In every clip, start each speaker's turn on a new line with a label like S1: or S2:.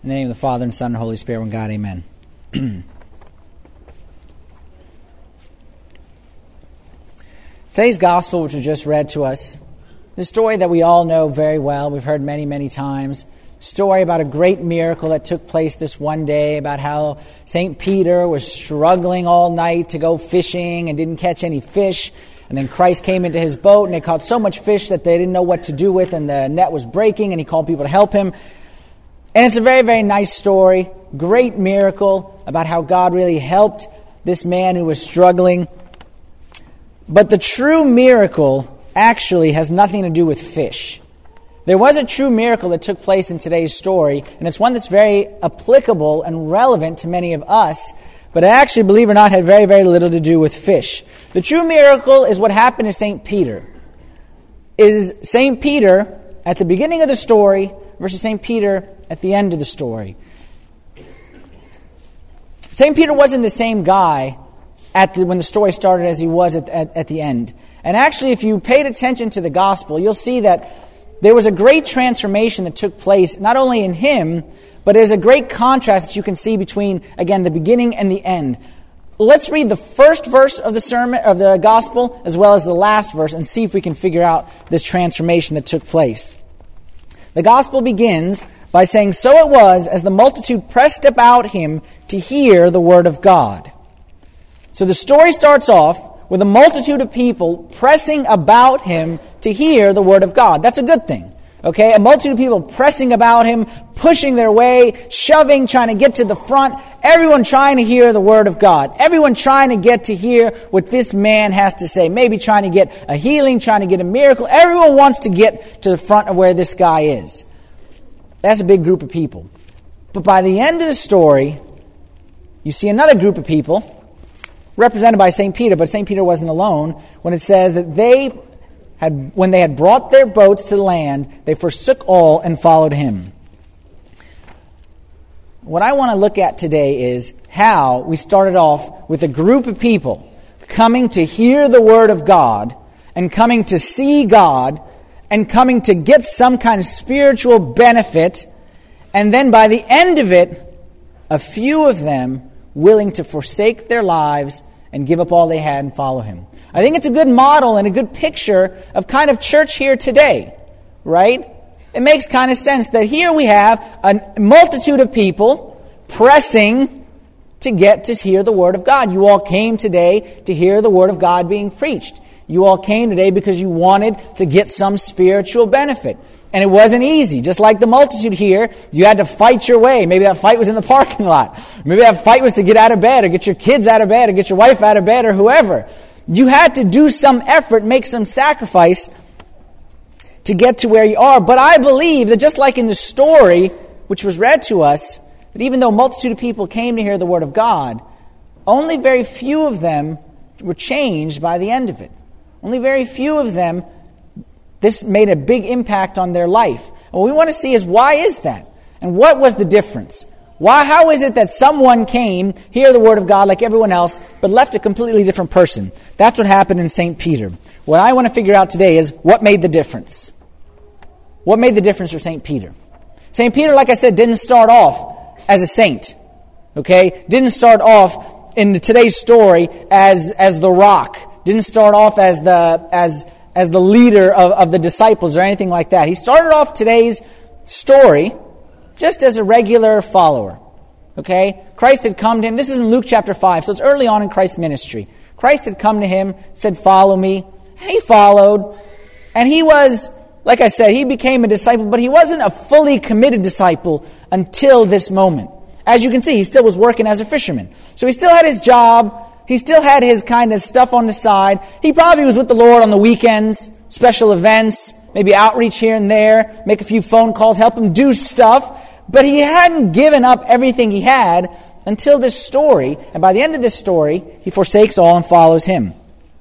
S1: In the name of the Father, and Son, and Holy Spirit, one God, amen. Today's gospel, which was just read to us, is a story that we all know very well. We've heard many, many times. A story about a great miracle that took place this one day, about how St. Peter was struggling all night to go fishing and didn't catch any fish. And then Christ came into his boat, and they caught so much fish that they didn't know what to do with, and the net was breaking, and he called people to help him. And it's a very, very nice story, great miracle about how God really helped this man who was struggling. But the true miracle actually has nothing to do with fish. There was a true miracle that took place in today's story, and it's one that's very applicable and relevant to many of us, but it actually, believe it or not, had very, very little to do with fish. The true miracle is what happened to St. Peter. Is St. Peter at the beginning of the story versus St. Peter at the end of the story. St. Peter wasn't the same guy when the story started as he was at the end. And actually, if you paid attention to the gospel, you'll see that there was a great transformation that took place, not only in him, but there's a great contrast that you can see between, again, the beginning and the end. Let's read the first verse of the sermon, of the gospel, as well as the last verse, and see if we can figure out this transformation that took place. The gospel begins by saying, "So it was, as the multitude pressed about him to hear the word of God." So the story starts off with a multitude of people pressing about him to hear the word of God. That's a good thing. Okay, a multitude of people pressing about him, pushing their way, shoving, trying to get to the front. Everyone trying to hear the word of God. Everyone trying to get to hear what this man has to say. Maybe trying to get a healing, trying to get a miracle. Everyone wants to get to the front of where this guy is. That's a big group of people. But by the end of the story, you see another group of people, represented by St. Peter, but St. Peter wasn't alone, when it says that when they had brought their boats to the land, they forsook all and followed him. What I want to look at today is how we started off with a group of people coming to hear the word of God and coming to see God and coming to get some kind of spiritual benefit, and then by the end of it, a few of them willing to forsake their lives and give up all they had and follow him. I think it's a good model and a good picture of kind of church here today, right? It makes kind of sense that here we have a multitude of people pressing to get to hear the word of God. You all came today to hear the word of God being preached. You all came today because you wanted to get some spiritual benefit. And it wasn't easy. Just like the multitude here, you had to fight your way. Maybe that fight was in the parking lot. Maybe that fight was to get out of bed or get your kids out of bed or get your wife out of bed or whoever. You had to do some effort, make some sacrifice to get to where you are. But I believe that just like in the story which was read to us, that even though a multitude of people came to hear the word of God, only very few of them were changed by the end of it. Only very few of them, this made a big impact on their life. And what we want to see is, why is that? And what was the difference? How is it that someone came, hear the word of God like everyone else, but left a completely different person? That's what happened in St. Peter. What I want to figure out today is, what made the difference? What made the difference for St. Peter? St. Peter, like I said, didn't start off as a saint. Okay? Didn't start off in today's story as the rock. Didn't start off as the leader of the disciples or anything like that. He started off today's story just as a regular follower. Okay? Christ had come to him. This is in Luke chapter 5, so it's early on in Christ's ministry. Christ had come to him, said, "Follow me." And he followed. And he was, like I said, he became a disciple, but he wasn't a fully committed disciple until this moment. As you can see, he still was working as a fisherman. So he still had his job. He still had his kind of stuff on the side. He probably was with the Lord on the weekends, special events, maybe outreach here and there, make a few phone calls, help him do stuff. But he hadn't given up everything he had until this story. And by the end of this story, he forsakes all and follows him.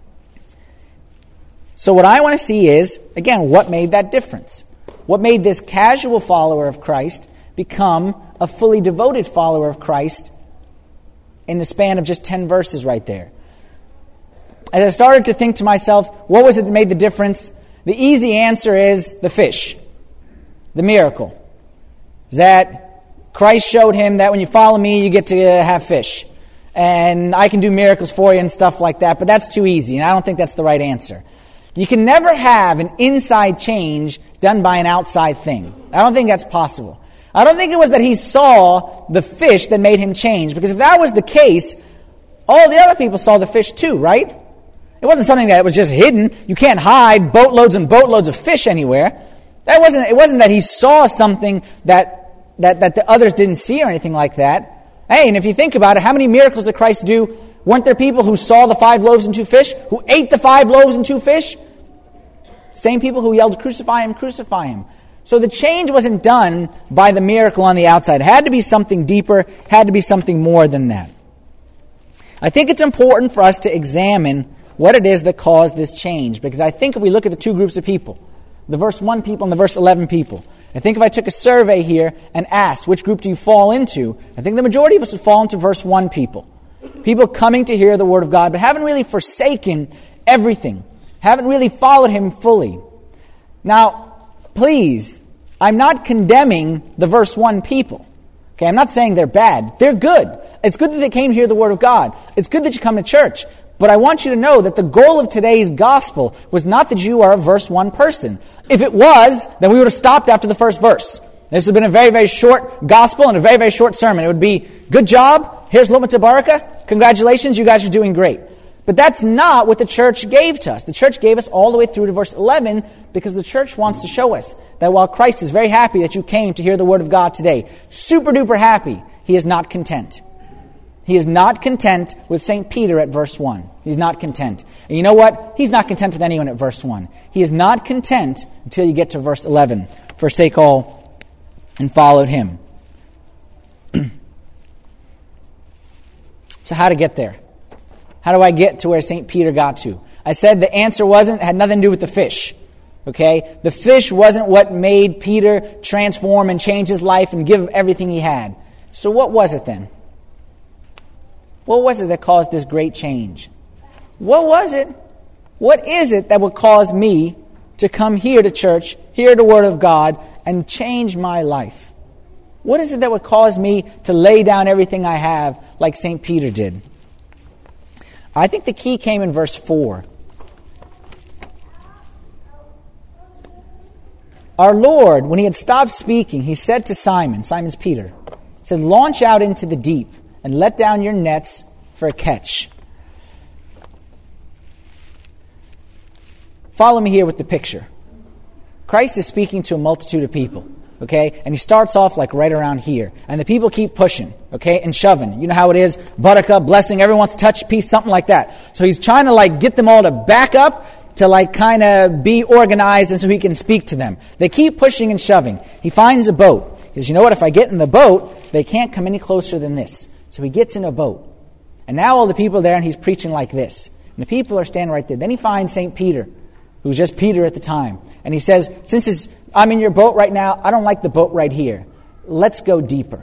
S1: So what I want to see is, again, what made that difference? What made this casual follower of Christ become a fully devoted follower of Christ in the span of just 10 verses right there? As I started to think to myself, what was it that made the difference? The easy answer is the fish, the miracle. That Christ showed him that when you follow me, you get to have fish. And I can do miracles for you and stuff like that, but that's too easy, and I don't think that's the right answer. You can never have an inside change done by an outside thing. I don't think that's possible. I don't think it was that he saw the fish that made him change, because if that was the case, all the other people saw the fish too, right? It wasn't something that was just hidden. You can't hide boatloads and boatloads of fish anywhere. It wasn't that he saw something that the others didn't see or anything like that. Hey, and if you think about it, how many miracles did Christ do? Weren't there people who saw the 5 loaves and 2 fish, who ate the 5 loaves and 2 fish? Same people who yelled, crucify him, crucify him. So the change wasn't done by the miracle on the outside. It had to be something deeper, had to be something more than that. I think it's important for us to examine what it is that caused this change, because I think if we look at the 2 groups of people, the verse 1 people and the verse 11 people, I think if I took a survey here and asked which group do you fall into, I think the majority of us would fall into verse 1 people. People coming to hear the Word of God, but haven't really forsaken everything, haven't really followed Him fully. Now, please, I'm not condemning the verse 1 people. Okay, I'm not saying they're bad. They're good. It's good that they came to hear the Word of God. It's good that you come to church. But I want you to know that the goal of today's gospel was not that you are a verse 1 person. If it was, then we would have stopped after the first verse. This would have been a very, very short gospel and a very, very short sermon. It would be, good job, here's Luma Tabaraka, congratulations, you guys are doing great. But that's not what the church gave to us. The church gave us all the way through to verse 11 because the church wants to show us that while Christ is very happy that you came to hear the Word of God today, super duper happy, He is not content. He is not content with St. Peter at verse 1. He's not content. And you know what? He's not content with anyone at verse 1. He is not content until you get to verse 11. Forsake all and followed Him. So how to get there? How do I get to where St. Peter got to? I said the answer had nothing to do with the fish. Okay? The fish wasn't what made Peter transform and change his life and give everything he had. So what was it then? What was it that caused this great change? What was it? What is it that would cause me to come here to church, hear the Word of God, and change my life? What is it that would cause me to lay down everything I have like St. Peter did? I think the key came in verse 4. Our Lord, when He had stopped speaking, He said to Simon's Peter, He said, launch out into the deep and let down your nets for a catch. Follow me here with the picture. Christ is speaking to a multitude of people, okay? And He starts off like right around here. And the people keep pushing, okay, and shoving. You know how it is, buttercup, blessing, everyone wants to touch a piece, something like that. So He's trying to like get them all to back up, to like kind of be organized and so He can speak to them. They keep pushing and shoving. He finds a boat. He says, you know what, if I get in the boat, they can't come any closer than this. So He gets in a boat. And now all the people are there and He's preaching like this. And the people are standing right there. Then He finds St. Peter, who was just Peter at the time. And He says, since I'm in your boat right now, I don't like the boat right here. Let's go deeper.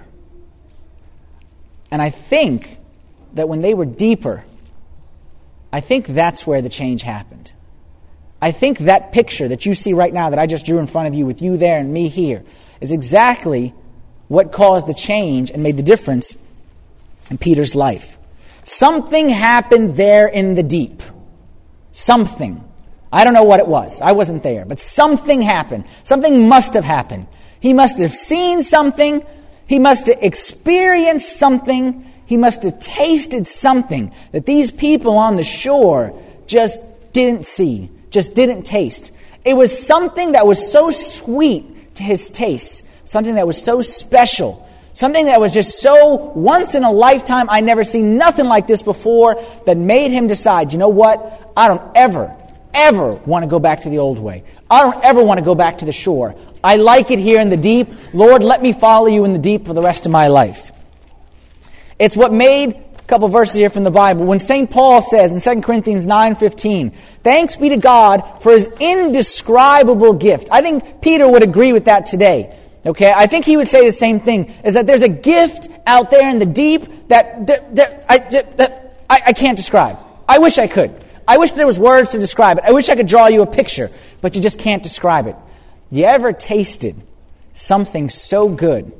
S1: And I think that when they were deeper, I think that's where the change happened. I think that picture that you see right now that I just drew in front of you with you there and me here is exactly what caused the change and made the difference in Peter's life. Something happened there in the deep. Something. I don't know what it was. I wasn't there. But something happened. Something must have happened. He must have seen something. He must have experienced something. He must have tasted something that these people on the shore just didn't see, just didn't taste. It was something that was so sweet to his taste, something that was so special, something that was just so once in a lifetime, I never seen nothing like this before, that made him decide, you know what, I don't ever want to go back to the old way. I don't ever want to go back to the shore. I like it here in the deep. Lord, let me follow you in the deep for the rest of my life. It's what made, a couple verses here from the Bible, when St. Paul says in 2 Corinthians 9:15, thanks be to God for His indescribable gift. I think Peter would agree with that today. Okay, I think he would say the same thing, is that there's a gift out there in the deep that I can't describe. I wish I could. I wish there was words to describe it. I wish I could draw you a picture, but you just can't describe it. You ever tasted something so good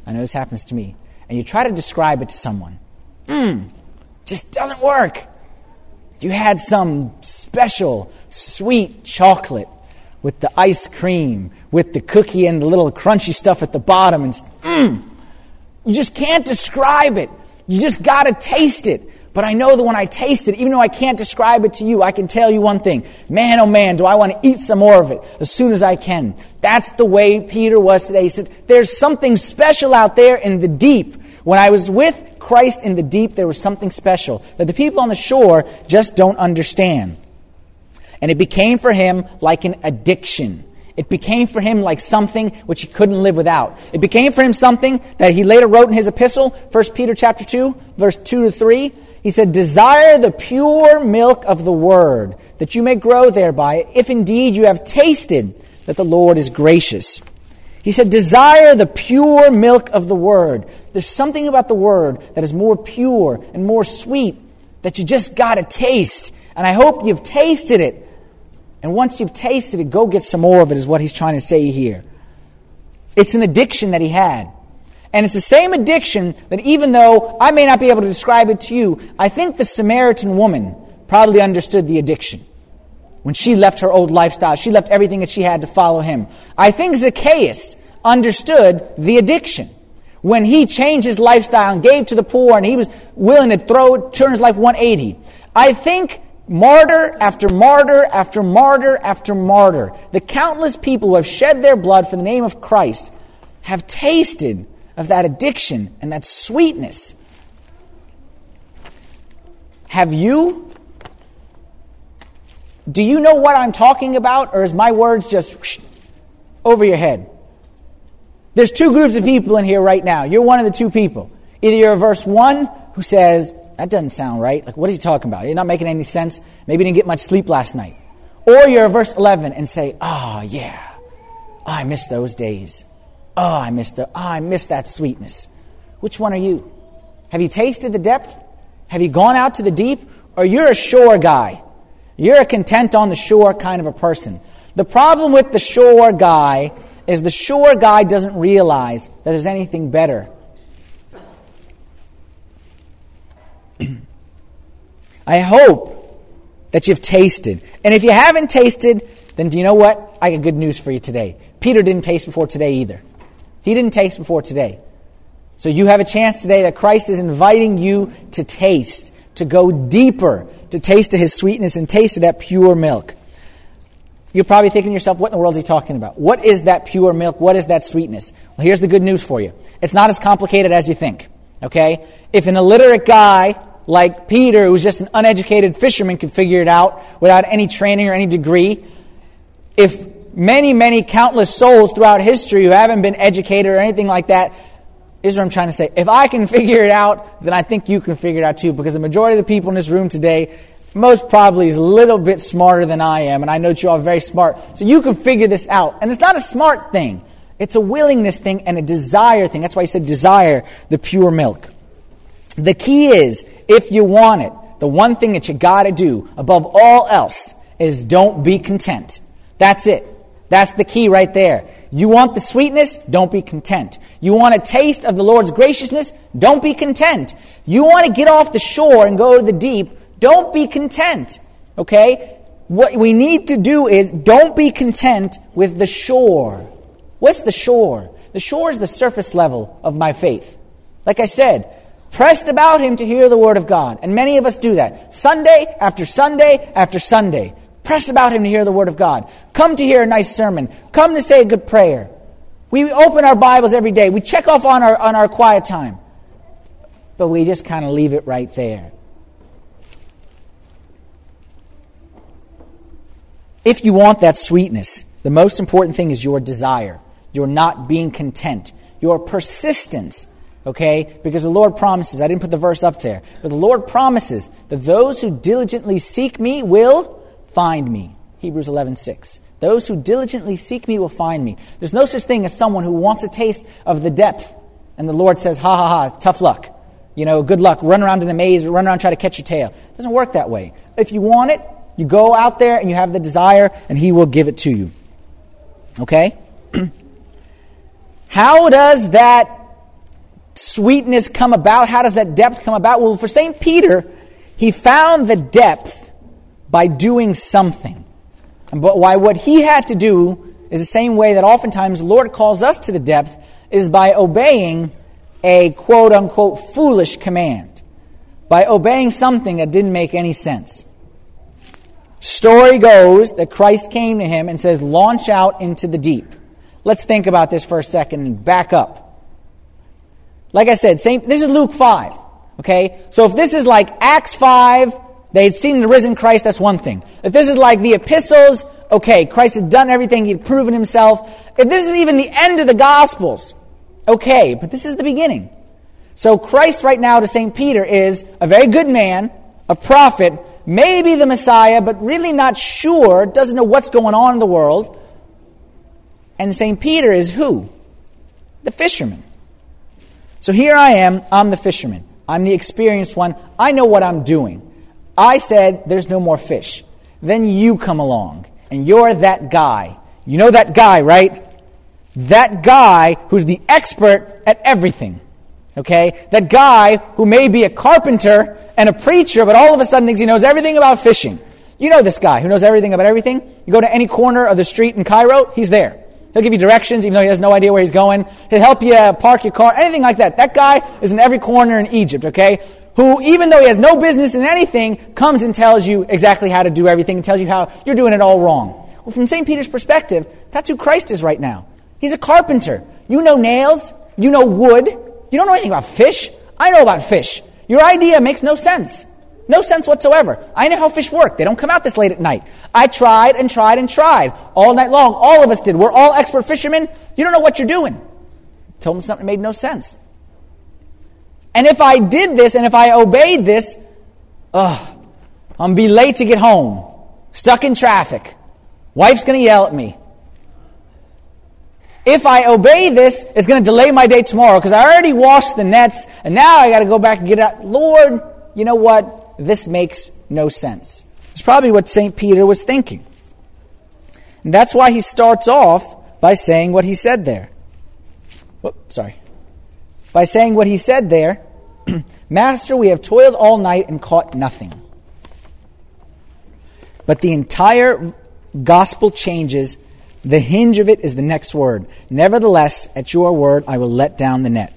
S1: I know this happens to me, and you try to describe it to someone, just doesn't work. You had some special sweet chocolate with the ice cream, with the cookie and the little crunchy stuff at the bottom, and you just can't describe it. You just got to taste it. But I know that when I taste it, even though I can't describe it to you, I can tell you one thing. Man, oh man, do I want to eat some more of it as soon as I can. That's the way Peter was today. He said, there's something special out there in the deep. When I was with Christ in the deep, there was something special that the people on the shore just don't understand. And it became for him like an addiction. It became for him like something which he couldn't live without. It became for him something that he later wrote in his epistle, 1 Peter chapter 2, verse 2 to 3. He said, desire the pure milk of the word, that you may grow thereby, if indeed you have tasted that the Lord is gracious. He said, desire the pure milk of the word. There's something about the word that is more pure and more sweet that you just got to taste. And I hope you've tasted it. And once you've tasted it, go get some more of it, is what he's trying to say here. It's an addiction that he had. And it's the same addiction that, even though I may not be able to describe it to you, I think the Samaritan woman probably understood the addiction. When she left her old lifestyle, she left everything that she had to follow him. I think Zacchaeus understood the addiction. When he changed his lifestyle and gave to the poor, and he was willing to turn his life 180. I think martyr after martyr after martyr after martyr, the countless people who have shed their blood for the name of Christ, have tasted of that addiction and that sweetness. Have you? Do you know what I'm talking about, or is my words just over your head? There's two groups of people in here right now. You're one of the two people. Either you're verse 1 who says, that doesn't sound right. Like, what is he talking about? You're not making any sense. Maybe you didn't get much sleep last night. Or you're verse 11 and say, yeah, I miss those days. I miss that sweetness. Which one are you? Have you tasted the depth? Have you gone out to the deep? Or you're a shore guy? You're a content on the shore kind of a person. The problem with the shore guy is the shore guy doesn't realize that there's anything better. I hope that you've tasted. And if you haven't tasted, then do you know what? I got good news for you today. Peter didn't taste before today either. He didn't taste before today. So you have a chance today that Christ is inviting you to taste, to go deeper, to taste of his sweetness and taste of that pure milk. You're probably thinking to yourself, what in the world is he talking about? What is that pure milk? What is that sweetness? Well, here's the good news for you. It's not as complicated as you think. Okay? If an illiterate guy like Peter, who's just an uneducated fisherman, could figure it out without any training or any degree, if many countless souls throughout history who haven't been educated or anything like that, is what I'm trying to say. If I can figure it out, then I think you can figure it out too, because the majority of the people in this room today, most probably is a little bit smarter than I am, and I know that you all are very smart. So you can figure this out. And it's not a smart thing. It's a willingness thing and a desire thing. That's why he said desire the pure milk. The key is, if you want it, the one thing that you got to do above all else is don't be content. That's it. That's the key right there. You want the sweetness? Don't be content. You want a taste of the Lord's graciousness? Don't be content. You want to get off the shore and go to the deep? Don't be content. Okay? What we need to do is don't be content with the shore. What's the shore? The shore is the surface level of my faith. Like I said, pressed about him to hear the word of God. And many of us do that. Sunday after Sunday after Sunday. Press about him to hear the word of God. Come to hear a nice sermon. Come to say a good prayer. We open our Bibles every day. We check off on our quiet time. But we just kind of leave it right there. If you want that sweetness, the most important thing is your desire. Your not being content. Your persistence. Okay? Because the Lord promises, I didn't put the verse up there, but the Lord promises that those who diligently seek me will find me. Hebrews 11:6. Those who diligently seek me will find me. There's no such thing as someone who wants a taste of the depth, and the Lord says, ha ha ha, tough luck. Good luck. Run around in a maze, run around, try to catch your tail. It doesn't work that way. If you want it, you go out there and you have the desire, and he will give it to you. Okay? How does that sweetness come about? How does that depth come about? Well, for St. Peter, he found the depth by doing something. But why what he had to do is the same way that oftentimes the Lord calls us to the depth, is by obeying a quote-unquote foolish command, by obeying something that didn't make any sense. Story goes that Christ came to him and says, launch out into the deep. Let's think about this for a second and back up. Like I said, this is Luke 5. Okay? So if this is like Acts 5, they had seen the risen Christ, that's one thing. If this is like the epistles, okay, Christ had done everything, he'd proven himself. If this is even the end of the Gospels, okay, but this is the beginning. So Christ right now to St. Peter is a very good man, a prophet, maybe the Messiah, but really not sure, doesn't know what's going on in the world. And St. Peter is who? The fisherman. So here I am, I'm the fisherman. I'm the experienced one. I know what I'm doing. I said, there's no more fish. Then you come along, and you're that guy. You know that guy, right? That guy who's the expert at everything. Okay? That guy who may be a carpenter and a preacher, but all of a sudden thinks he knows everything about fishing. You know this guy who knows everything about everything? You go to any corner of the street in Cairo, he's there. He'll give you directions, even though he has no idea where he's going. He'll help you park your car, anything like that. That guy is in every corner in Egypt, okay? Who, even though he has no business in anything, comes and tells you exactly how to do everything and tells you how you're doing it all wrong. Well, from St. Peter's perspective, that's who Christ is right now. He's a carpenter. You know nails. You know wood. You don't know anything about fish. I know about fish. Your idea makes no sense. No sense whatsoever. I know how fish work. They don't come out this late at night. I tried and tried and tried all night long. All of us did. We're all expert fishermen. You don't know what you're doing. Told him something made no sense. And if I did this and if I obeyed this, I'm going to be late to get home. Stuck in traffic. Wife's going to yell at me. If I obey this, it's going to delay my day tomorrow because I already washed the nets and now I got to go back and get it out. Lord, you know what? This makes no sense. It's probably what St. Peter was thinking. And that's why he starts off by saying what he said there. By saying what he said there, Master, we have toiled all night and caught nothing. But the entire gospel changes. The hinge of it is the next word. Nevertheless, at your word, I will let down the net.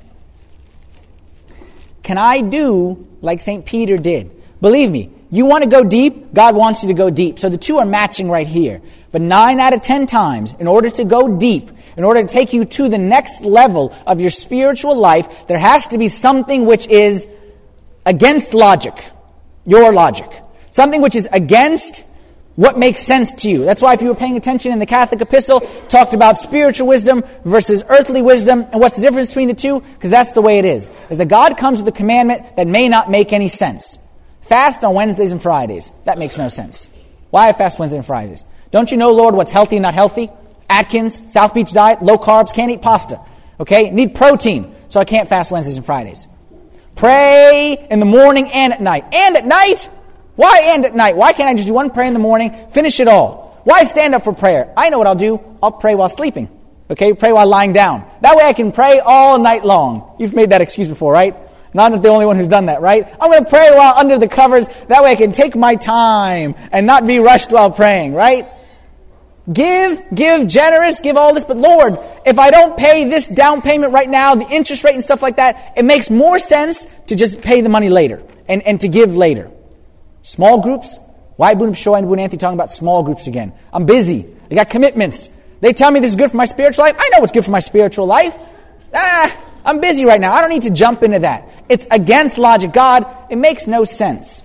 S1: Can I do like St. Peter did? Believe me, you want to go deep, God wants you to go deep. So the two are matching right here. But 9 out of 10 times, in order to go deep, in order to take you to the next level of your spiritual life, there has to be something which is against logic, your logic. Something which is against what makes sense to you. That's why if you were paying attention in the Catholic epistle, talked about spiritual wisdom versus earthly wisdom, and what's the difference between the two? Because that's the way it is that God comes with a commandment that may not make any sense. Fast on Wednesdays and Fridays. That makes no sense. Why fast Wednesdays and Fridays? Don't you know, Lord, what's healthy and not healthy? Atkins, South Beach diet, low carbs, can't eat pasta. Okay? Need protein, so I can't fast Wednesdays and Fridays. Pray in the morning and at night. And at night? Why and at night? Why can't I just do one prayer in the morning, finish it all? Why stand up for prayer? I know what I'll do. I'll pray while sleeping. Okay? Pray while lying down. That way I can pray all night long. You've made that excuse before, right? Not the only one who's done that, right? I'm going to pray while under the covers. That way I can take my time and not be rushed while praying, right? Give generous, give all this. But Lord, if I don't pay this down payment right now, the interest rate and stuff like that, it makes more sense to just pay the money later and to give later. Small groups? Why Boone Shoy and Boone Anthony talking about small groups again? I'm busy. I got commitments. They tell me this is good for my spiritual life. I know what's good for my spiritual life. I'm busy right now. I don't need to jump into that. It's against logic. God, it makes no sense.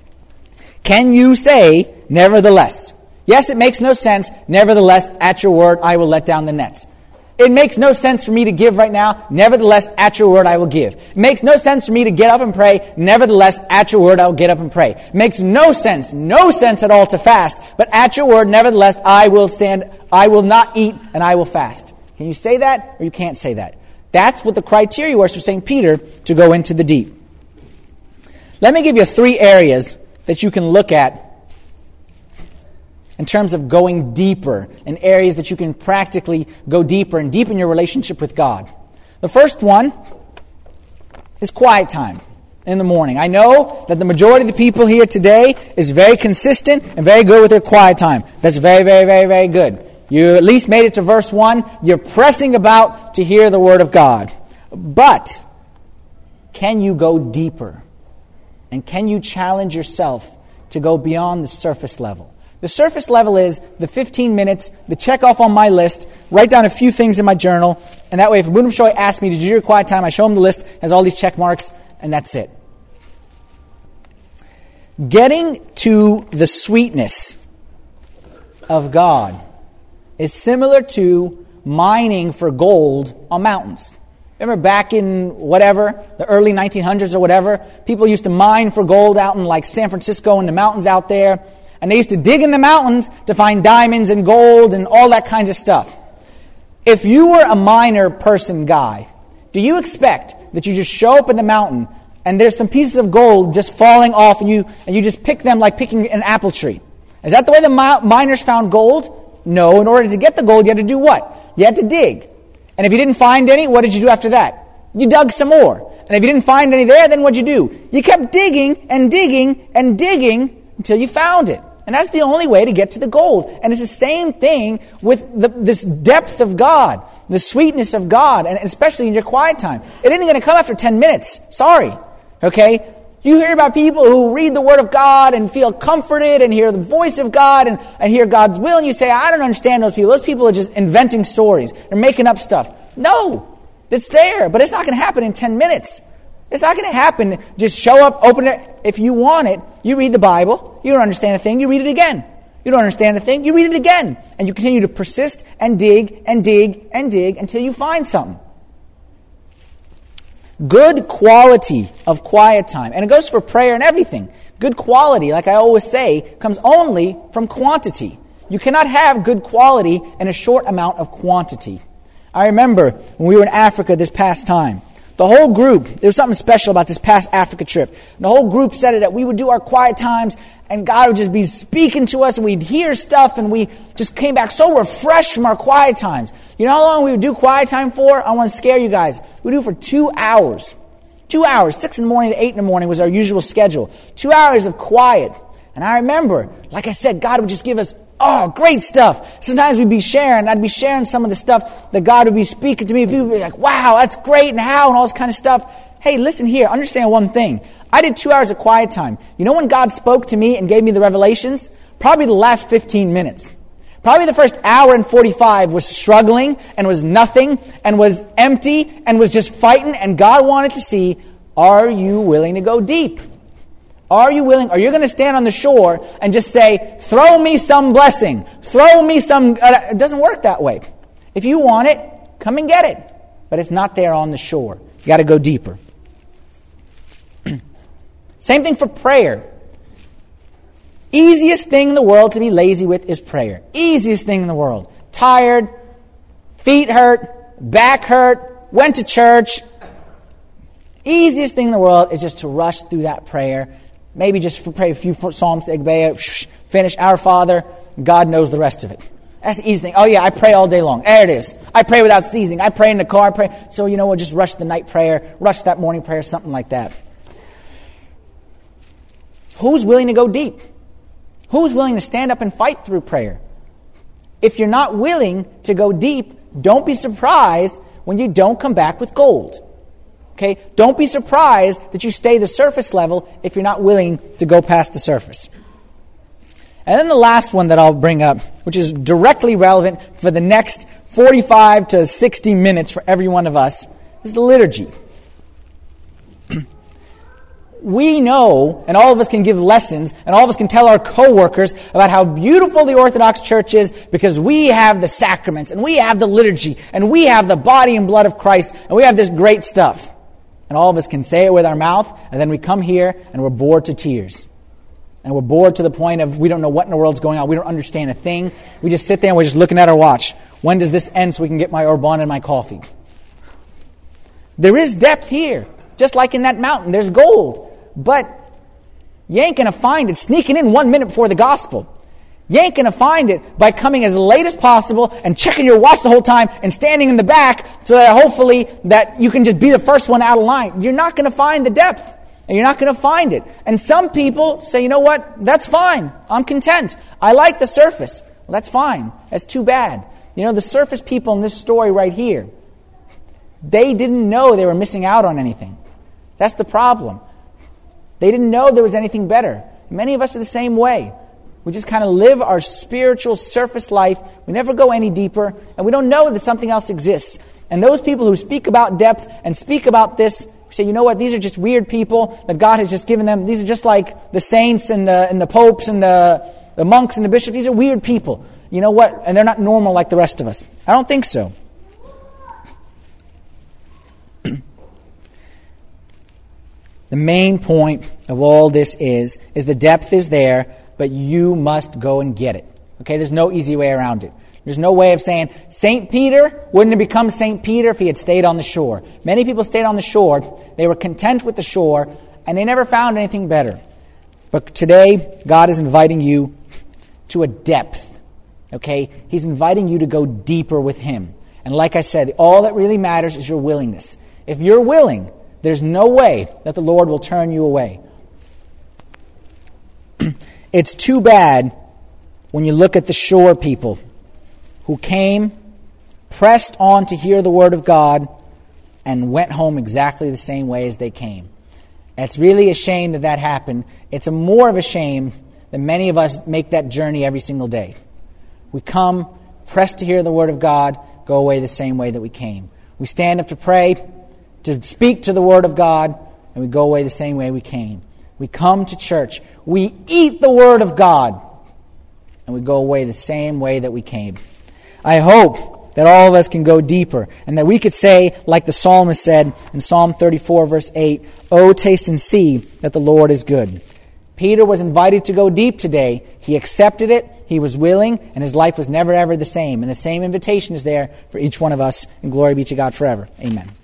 S1: Can you say, nevertheless? Yes, it makes no sense. Nevertheless, at your word, I will let down the nets. It makes no sense for me to give right now. Nevertheless, at your word, I will give. It makes no sense for me to get up and pray. Nevertheless, at your word, I will get up and pray. It makes no sense at all to fast. But at your word, nevertheless, I will stand, I will not eat, and I will fast. Can you say that, or you can't say that? That's what the criteria was for St. Peter to go into the deep. Let me give you 3 areas that you can look at in terms of going deeper, in areas that you can practically go deeper and deepen your relationship with God. The first one is quiet time in the morning. I know that the majority of the people here today is very consistent and very good with their quiet time. That's very, very, very, very good. You at least made it to verse 1. You're pressing about to hear the Word of God. But can you go deeper? And can you challenge yourself to go beyond the surface level? The surface level is the 15 minutes, the check off on my list, write down a few things in my journal, and that way if Buddham Shoy asks me to do your quiet time, I show him the list, has all these check marks, and that's it. Getting to the sweetness of God is similar to mining for gold on mountains. Remember back in whatever, the early 1900s or whatever, people used to mine for gold out in like San Francisco and the mountains out there. And they used to dig in the mountains to find diamonds and gold and all that kinds of stuff. If you were a miner person guy, do you expect that you just show up in the mountain and there's some pieces of gold just falling off and you just pick them like picking an apple tree? Is that the way the miners found gold? No. In order to get the gold, you had to do what? You had to dig. And if you didn't find any, what did you do after that? You dug some more. And if you didn't find any there, then what'd you do? You kept digging and digging and digging until you found it. And that's the only way to get to the gold. And it's the same thing with this depth of God, the sweetness of God, and especially in your quiet time. It isn't going to come after 10 minutes. Sorry. Okay? You hear about people who read the Word of God and feel comforted and hear the voice of God and hear God's will, and you say, I don't understand those people. Those people are just inventing stories. They're making up stuff. No. It's there, but it's not going to happen in 10 minutes. It's not going to happen. Just show up, open it. If you want it, you read the Bible. You don't understand a thing, you read it again. You don't understand a thing, you read it again. And you continue to persist and dig and dig and dig until you find something. Good quality of quiet time. And it goes for prayer and everything. Good quality, like I always say, comes only from quantity. You cannot have good quality in a short amount of quantity. I remember when we were in Africa this past time, the whole group, there was something special about this past Africa trip. And the whole group said that we would do our quiet times and God would just be speaking to us and we'd hear stuff and we just came back so refreshed from our quiet times. You know how long we would do quiet time for? I want to scare you guys. We do it for 2 hours. 2 hours, 6 in the morning to 8 in the morning was our usual schedule. 2 hours of quiet. And I remember, like I said, God would just give us great stuff. Sometimes I'd be sharing some of the stuff that God would be speaking to me. People would be like, wow, that's great, and how, and all this kind of stuff. Hey, listen here, understand one thing. I did 2 hours of quiet time. You know when God spoke to me and gave me the revelations? Probably the last 15 minutes. Probably the first hour and 45 was struggling, and was nothing, and was empty, and was just fighting, and God wanted to see, are you willing to go deep? Are you willing? Are you going to stand on the shore and just say, throw me some blessing, throw me some... It doesn't work that way. If you want it, come and get it. But it's not there on the shore. You got to go deeper. Same thing for prayer. Easiest thing in the world to be lazy with is prayer. Easiest thing in the world. Tired, feet hurt, back hurt, went to church. Easiest thing in the world is just to rush through that prayer. Maybe just pray a few Psalms to Igbeah, finish Our Father, God knows the rest of it. That's the easy thing. Oh yeah, I pray all day long. There it is. I pray without ceasing. I pray in the car, I pray. So you know what, just rush the night prayer, rush that morning prayer, something like that. Who's willing to go deep? Who's willing to stand up and fight through prayer? If you're not willing to go deep, don't be surprised when you don't come back with gold. Okay? Don't be surprised that you stay the surface level if you're not willing to go past the surface. And then the last one that I'll bring up, which is directly relevant for the next 45 to 60 minutes for every one of us, is the liturgy. We know, and all of us can give lessons, and all of us can tell our coworkers about how beautiful the Orthodox Church is because we have the sacraments, and we have the liturgy, and we have the body and blood of Christ, and we have this great stuff. And all of us can say it with our mouth, and then we come here, and we're bored to tears. And we're bored to the point of we don't know what in the world's going on. We don't understand a thing. We just sit there and we're just looking at our watch. When does this end so we can get my Orban and my coffee? There is depth here. Just like in that mountain, there's gold. But you ain't going to find it sneaking in 1 minute before the gospel. You ain't going to find it by coming as late as possible and checking your watch the whole time and standing in the back so that hopefully that you can just be the first one out of line. You're not going to find the depth, and you're not going to find it. And some people say, you know what, that's fine. I'm content. I like the surface. Well, that's fine. That's too bad. You know, the surface people in this story right here, they didn't know they were missing out on anything. That's the problem. They didn't know there was anything better. Many of us are the same way. We just kind of live our spiritual surface life. We never go any deeper, and we don't know that something else exists. And those people who speak about depth and speak about this say, you know what, these are just weird people that God has just given them. These are just like the saints and the popes and the monks and the bishops. These are weird people. You know what? And they're not normal like the rest of us. I don't think so. The main point of all this is the depth is there, but you must go and get it. Okay, there's no easy way around it. There's no way of saying, St. Peter wouldn't have become St. Peter if he had stayed on the shore. Many people stayed on the shore. They were content with the shore, and they never found anything better. But today, God is inviting you to a depth. Okay? He's inviting you to go deeper with Him. And like I said, all that really matters is your willingness. If you're willing, there's no way that the Lord will turn you away. It's too bad when you look at the shore people who came, pressed on to hear the Word of God, and went home exactly the same way as they came. It's really a shame that that happened. It's more of a shame that many of us make that journey every single day. We come, pressed to hear the Word of God, go away the same way that we came. We stand up to pray, to speak to the Word of God, and we go away the same way we came. We come to church, we eat the Word of God, and we go away the same way that we came. I hope that all of us can go deeper, and that we could say, like the psalmist said in Psalm 34, verse 8, "Oh, taste and see that the Lord is good." Peter was invited to go deep today. He accepted it, he was willing, and his life was never ever the same. And the same invitation is there for each one of us, and glory be to God forever. Amen.